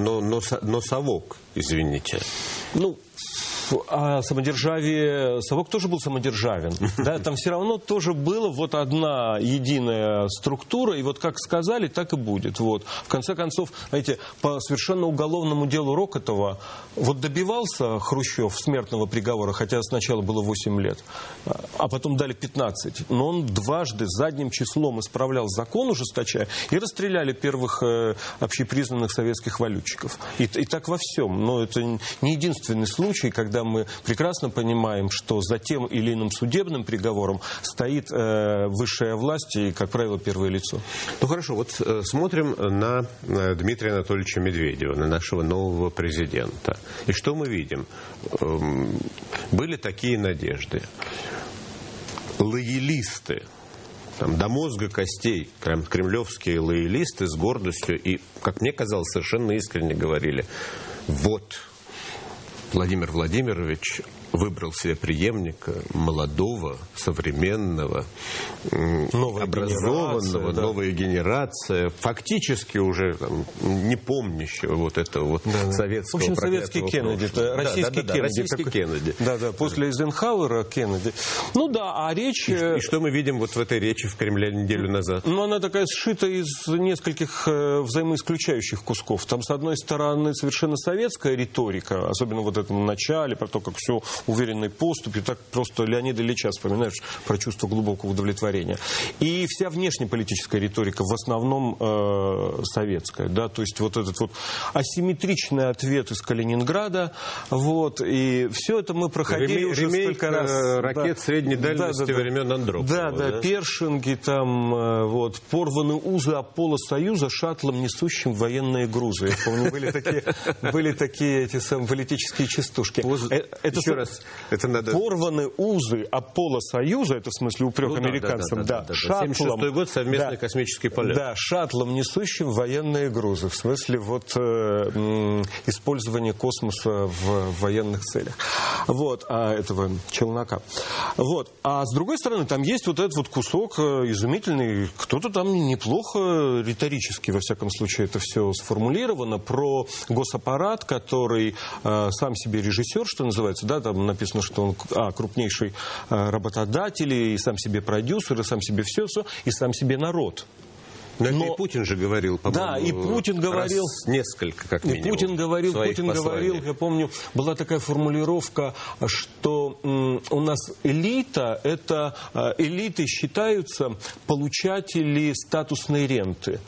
но совок, извините. Ну, а самодержавие, совок тоже был самодержавен. Да, там все равно тоже была вот одна единая структура, и вот как сказали, так и будет. Вот. В конце концов, знаете, по совершенно уголовному делу Рокотова вот добивался Хрущев смертного приговора, хотя сначала было 8 лет, а потом дали 15. Но он дважды задним числом исправлял закон, ужесточая, и расстреляли первых общепризнанных советских валютчиков. И так во всем. Но это не единственный случай, когда мы прекрасно понимаем, что за тем или иным судебным приговором стоит высшая власть и, как правило, первое лицо. Ну хорошо, вот смотрим на Дмитрия Анатольевича Медведева, на нашего нового президента. И что мы видим? Были такие надежды. Лоялисты, там, до мозга костей, кремлевские лоялисты с гордостью и, как мне казалось, совершенно искренне говорили: вот Владимир Владимирович выбрал себе преемника молодого, современного, образованного, новая генерация, фактически уже там, не помнящего вот этого вот советского. В общем, советский Кеннеди, российский Кеннеди. Российский Кеннеди. Да, после Эйзенхауэра Кеннеди. Ну да, а речь... И что мы видим вот в этой речи в Кремле неделю назад? Ну, она такая сшита из нескольких взаимоисключающих кусков. Там, с одной стороны, совершенно советская риторика, особенно вот в этом начале, про то, как все уверенный поступь, и так просто Леонида Ильича вспоминаешь про чувство глубокого удовлетворения. И вся внешнеполитическая риторика в основном советская, да, то есть вот этот вот асимметричный ответ из Калининграда, вот, и все это мы проходили уже столько раз. Ракет средней дальности времен Андропова. Да, Першинги, там, вот, порваны узы Аполло-Союза шаттлом, несущим военные грузы. Я помню, были такие эти самые политические частушки. Еще раз. Это надо... Порваны узы Аполло-Союза, это в смысле упрек американцам, шаттлом. 76-й год, совместный космический полет. Да, шаттлом, несущим военные грузы. В смысле вот использование космоса в военных целях. Вот, этого челнока. Вот. А с другой стороны, там есть вот этот вот кусок изумительный, кто-то там неплохо риторически, во всяком случае, это все сформулировано, про госаппарат, который сам себе режиссер, что называется, да, там написано, что он крупнейший работодатель, и сам себе продюсер, и сам себе все, и сам себе народ. Но и Путин же говорил, по-моему, да, и Путин говорил, несколько, как минимум. И Путин говорил, я помню, была такая формулировка, что у нас элита, элиты считаются получатели статусной ренты.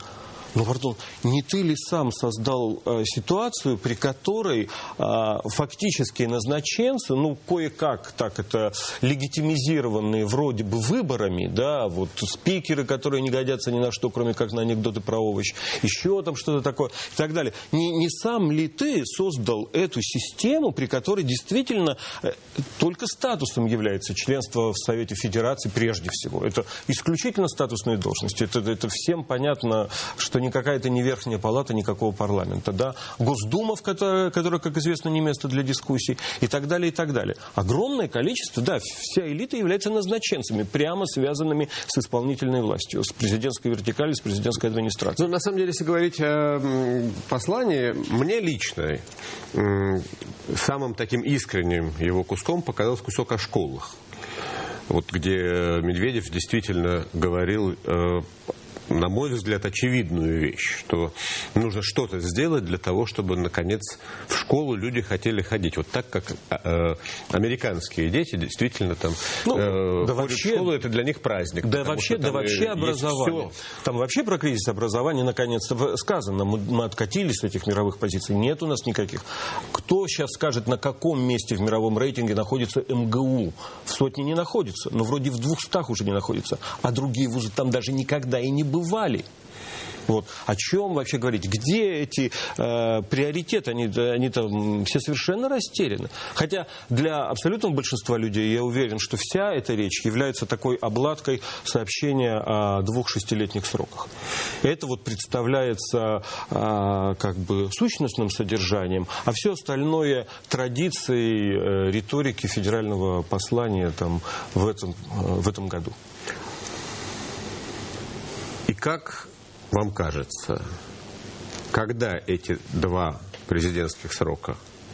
Ну, пардон, не ты ли сам создал ситуацию, при которой фактические назначенцы, ну, кое-как так это легитимизированные вроде бы выборами, да, вот спикеры, которые не годятся ни на что, кроме как на анекдоты про овощ, еще там что-то такое и так далее. Не сам ли ты создал эту систему, при которой действительно только статусом является членство в Совете Федерации прежде всего? Это исключительно статусные должности. Это всем понятно, что никакая это не верхняя палата никакого парламента. Да? Госдума, которая, как известно, не место для дискуссий, и так далее, и так далее. Огромное количество, да, вся элита является назначенцами, прямо связанными с исполнительной властью, с президентской вертикалью, с президентской администрацией. Ну, на самом деле, если говорить о послании, мне лично самым таким искренним его куском показался кусок о школах. Вот где Медведев действительно говорил, на мой взгляд, очевидную вещь, что нужно что-то сделать для того, чтобы, наконец, в школу люди хотели ходить. Вот так, как американские дети действительно там ходят вообще, в школу, это для них праздник. Да вообще образование. Там вообще про кризис образования, наконец-то, сказано. Мы откатились с этих мировых позиций. Нет у нас никаких. Кто сейчас скажет, на каком месте в мировом рейтинге находится МГУ? В сотне не находится, но вроде в 200 уже не находится. А другие вузы там даже никогда и не бывали. Вот. О чем вообще говорить? Где эти приоритеты? Они там все совершенно растеряны. Хотя для абсолютного большинства людей, я уверен, что вся эта речь является такой обладкой сообщения о 2 шестилетних сроках. Это вот представляется как бы сущностным содержанием, а все остальное традицией риторики федерального послания там, в этом году. И как вам кажется, когда эти 2 президентских срока?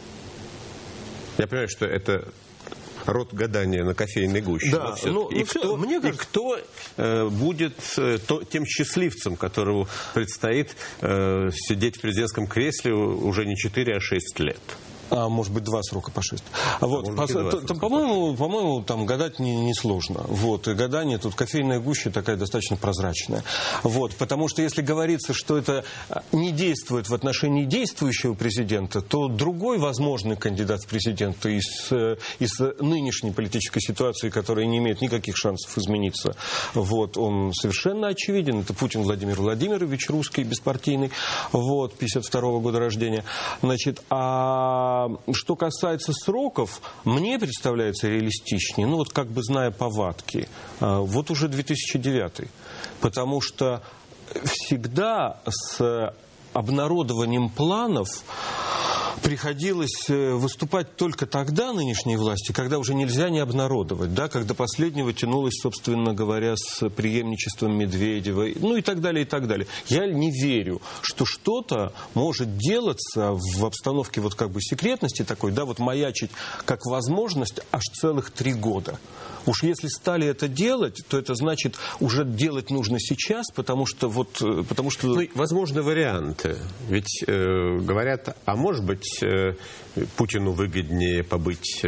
Я понимаю, что это род гадания на кофейной гуще. Да, кто будет тем счастливцем, которому предстоит сидеть в президентском кресле уже не 4, а 6 лет? А может быть 2 срока по 6. Вот. По-моему, там гадать несложно. Вот. И гадание тут кофейная гуща такая достаточно прозрачная. Вот. Потому что если говорится, что это не действует в отношении действующего президента, то другой возможный кандидат в президенты из нынешней политической ситуации, которая не имеет никаких шансов измениться, вот, он совершенно очевиден. Это Путин Владимир Владимирович, русский, беспартийный, вот, 52-го года рождения. Значит, что касается сроков, мне представляется реалистичнее, ну вот как бы зная повадки, вот уже 2009. Потому что всегда с обнародованием планов приходилось выступать только тогда нынешней власти, когда уже нельзя не обнародовать, да, когда последнего тянулось, собственно говоря, с преемничеством Медведева, ну и так далее, и так далее. Я не верю, что что-то может делаться в обстановке вот как бы секретности такой, да, вот маячить как возможность аж целых 3 года. Уж если стали это делать, то это значит, уже делать нужно сейчас, потому что... Ну, возможны варианты. Ведь говорят, а может быть, Путину выгоднее побыть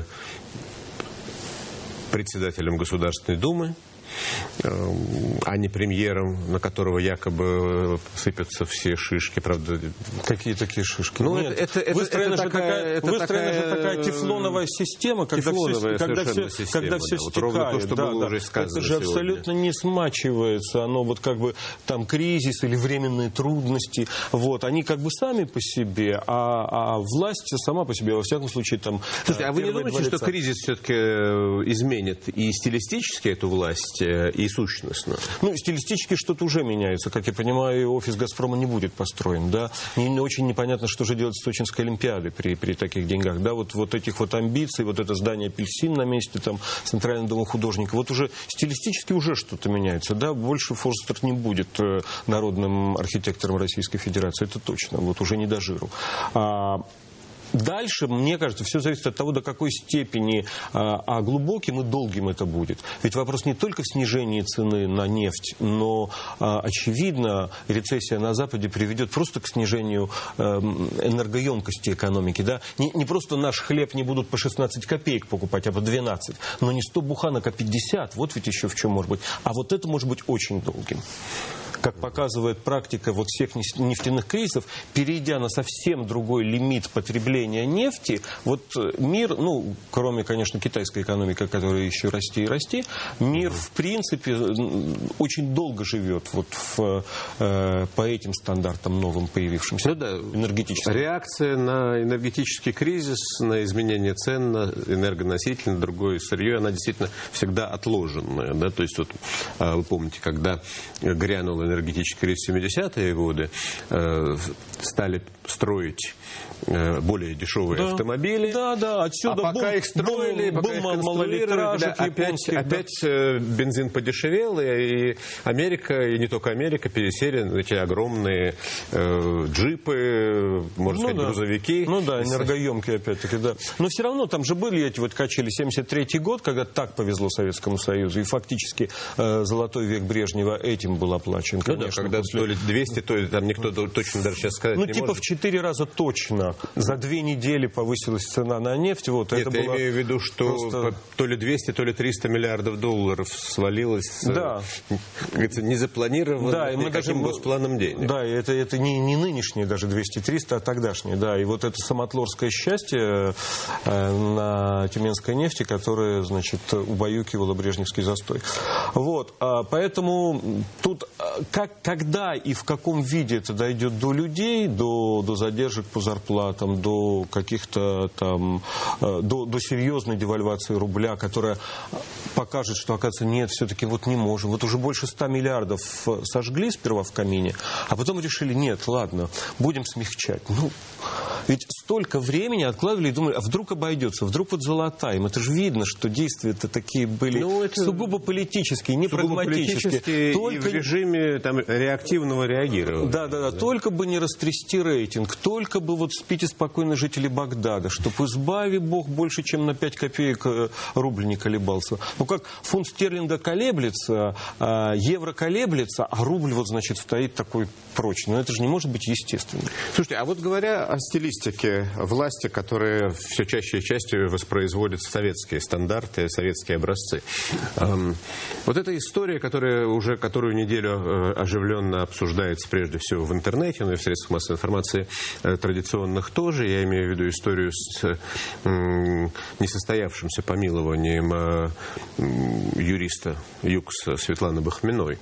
председателем Государственной Думы, а не премьером, на которого якобы сыпятся все шишки, правда. Какие такие шишки? Ну, выстроена же такая тефлоновая система, когда все стекает. Ровно то, что было уже сказано. Это же абсолютно не смачивается. Оно вот как бы там кризис или временные трудности. Вот. Они как бы сами по себе, а власть сама по себе, во всяком случае, там... Слушайте, а вы не думаете, что кризис все-таки изменит и стилистически эту власть, и сущностно? Ну, стилистически что-то уже меняется. Как я понимаю, офис «Газпрома» не будет построен. Да? Очень непонятно, что же делать с Сочинской Олимпиадой при таких деньгах. Да? Вот этих вот амбиций, вот это здание «Апельсин» на месте там, Центрального дома художника. Вот уже стилистически уже что-то меняется. Да? Больше Форстер не будет народным архитектором Российской Федерации. Это точно. Вот уже не до жиру. Дальше, мне кажется, все зависит от того, до какой степени глубоким и долгим это будет. Ведь вопрос не только в снижении цены на нефть, но, очевидно, рецессия на Западе приведет просто к снижению энергоемкости экономики. Да? Не просто наш хлеб не будут по 16 копеек покупать, а по 12. Но не 100 буханок, а 50. Вот ведь еще в чем может быть. А вот это может быть очень долгим. как показывает практика вот всех нефтяных кризисов, перейдя на совсем другой лимит потребления нефти, вот мир, ну, кроме, конечно, китайской экономики, которая еще расти и расти, мир, в принципе, очень долго живет вот по этим стандартам новым появившимся, энергетическим. Реакция на энергетический кризис, на изменение цен на энергоносители, на другое сырье, она действительно всегда отложенная. Да? То есть, вот, вы помните, когда грянул энергетический кризис в 70-е годы, стали строить более дешевые автомобили. Да, отсюда пока их строили, пока их конструировали, опять бензин подешевел, и Америка, и не только Америка, пересели на эти огромные джипы, можно сказать, грузовики. Ну да, энергоемкие опять-таки, да. Но все равно там же были эти вот качели 73-й год, когда так повезло Советскому Союзу, и фактически золотой век Брежнева этим был оплачен. Конечно, когда то ли 200, то ли там никто точно даже сейчас сказать не может. В 4 раза точно. За 2 недели повысилась цена на нефть. Вот, Нет, это я имею в виду, что то ли 200, то ли 300 миллиардов долларов свалилось, незапланированно, никаким госпланом денег. Да, это не нынешние даже 200-300, а тогдашние. Да, и вот это самотлорское счастье на Тюменской нефти, которое, значит, убаюкивало брежневский застой. Вот, поэтому тут когда и в каком виде это дойдет до людей, до задержек по зарплатам, до каких-то там, до серьезной девальвации рубля, которая покажет, что, оказывается, нет, все-таки вот не можем. Вот уже больше 100 миллиардов сожгли сперва в камине, а потом решили, нет, ладно, будем смягчать. Ну, ведь столько времени откладывали и думали, а вдруг обойдется, вдруг вот золотаем. Это же видно, что действия-то такие были сугубо политические, не прагматические. Только... И в режиме там, реактивного реагирования. Да. Только бы не растрясти рейтинг, только бы вот спите спокойно жители Багдада, чтобы, избави Бог, больше, чем на 5 копеек рубль не колебался. Ну как фунт стерлинга колеблется, евро колеблется, а рубль вот, значит, стоит такой прочный. Но это же не может быть естественно. Слушайте, а вот говоря о стилистике власти, которые все чаще и чаще воспроизводят советские стандарты, советские образцы. Вот эта история, которая уже которую неделю оживленно обсуждается прежде всего в интернете, но и в средствах массовой информации традиционных тоже. Я имею в виду историю с несостоявшимся помилованием юриста ЮКСа Светланы Бахминой.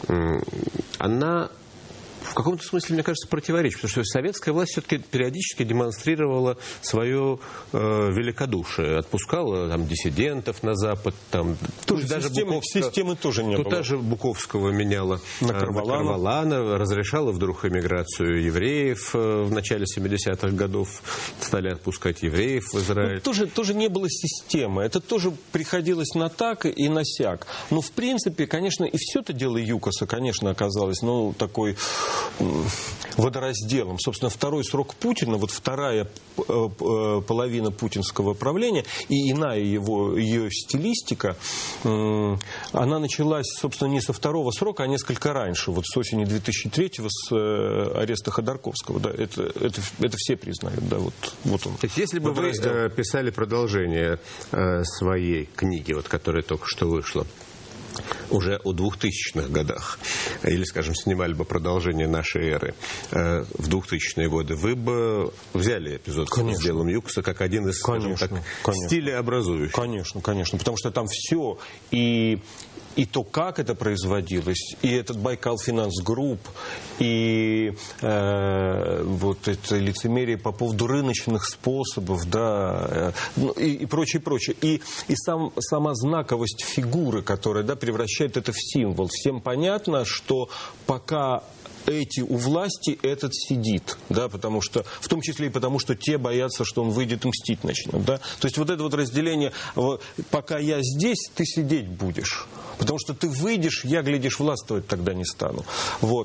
Она в каком-то смысле, мне кажется, противоречит, потому что советская власть все-таки периодически демонстрировала свое великодушие, отпускала там диссидентов на Запад, там тоже даже системы тоже не было. Даже Буковского меняла на Карвалана, разрешала вдруг эмиграцию евреев в начале 70-х годов, стали отпускать евреев в Израиль. Тоже не было системы, это тоже приходилось на так и на сяк. Но в принципе, конечно, и все это дело ЮКОСа, конечно, оказалось, такой водоразделом. Собственно, второй срок Путина, вот вторая половина путинского правления и иная ее стилистика, она началась, собственно, не со второго срока, а несколько раньше, вот с осени 2003-го, с ареста Ходорковского. Да, это все признают. Да, вот он. То есть, если бы вы писали продолжение своей книги, вот, которая только что вышла, уже о 2000-х годах, или, скажем, снимали бы продолжение нашей эры в 2000-е годы, вы бы взяли эпизод с делом ЮКСа как один из, скажем так, стилеобразующих. Конечно, потому что там все и то, как это производилось, и этот Байкал Финанс Групп, и вот это лицемерие по поводу рыночных способов, да, и прочее. И сама знаковость фигуры, которая, да, превращает это в символ. Всем понятно, что пока эти у власти, этот сидит, да, потому что, в том числе и потому, что те боятся, что он выйдет и мстить начнет, да. То есть вот это вот разделение, пока я здесь, ты сидеть будешь. Потому что ты выйдешь, я, глядишь, властвовать тогда не стану. Вот.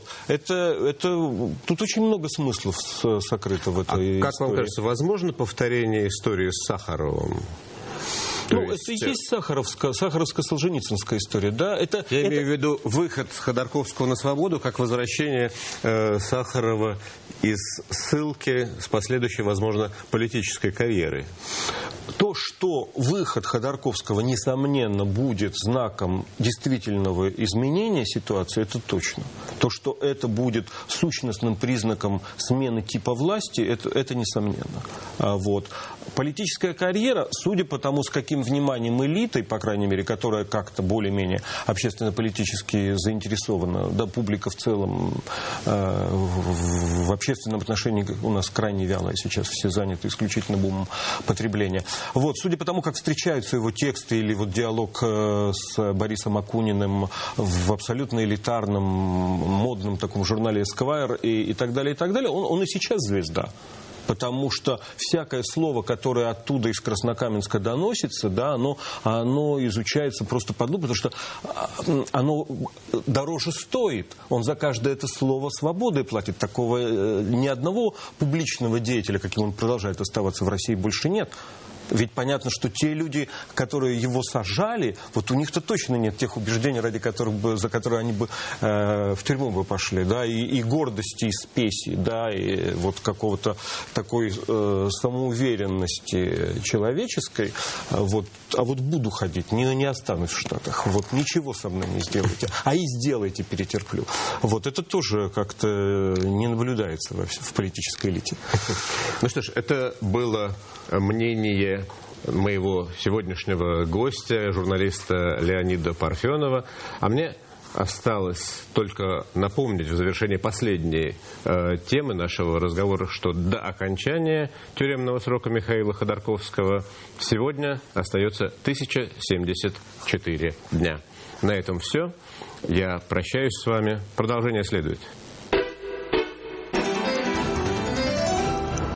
Тут очень много смыслов сокрыто в этой истории. Как вам кажется, возможно повторение истории с Сахаровым? Ну, это и есть Сахаровско-Солженицынская история, да? Я имею в виду выход Ходорковского на свободу, как возвращение Сахарова из ссылки с последующей, возможно, политической карьерой. То, что выход Ходорковского, несомненно, будет знаком действительного изменения ситуации, это точно. То, что это будет сущностным признаком смены типа власти, это несомненно. Вот. Политическая карьера, судя по тому, с каким вниманием элитой, по крайней мере, которая как-то более-менее общественно-политически заинтересована, да, публика в целом в общественном отношении у нас крайне вялая сейчас, все заняты исключительно бумом потребления. Вот, судя по тому, как встречаются его тексты или вот диалог с Борисом Акуниным в абсолютно элитарном, модном таком журнале Esquire и так далее, он и сейчас звезда. Потому что всякое слово, которое оттуда из Краснокаменска доносится, да, оно изучается просто под лупой, потому что оно дороже стоит. Он за каждое это слово свободой платит. Такого ни одного публичного деятеля, каким он продолжает оставаться в России, больше нет. Ведь понятно, что те люди, которые его сажали, вот у них-то точно нет тех убеждений, за которые они бы в тюрьму бы пошли, да, и гордости, и спеси, да, и вот какого-то такой самоуверенности человеческой, вот, а вот буду ходить, не останусь в Штатах, вот ничего со мной не сделайте, а и сделайте, перетерплю. Вот это тоже как-то не наблюдается в политической элите. Ну что ж, это было мнение моего сегодняшнего гостя, журналиста Леонида Парфенова. А мне осталось только напомнить в завершении последней темы нашего разговора, что до окончания тюремного срока Михаила Ходорковского сегодня остается 1074 дня. На этом все. Я прощаюсь с вами. Продолжение следует.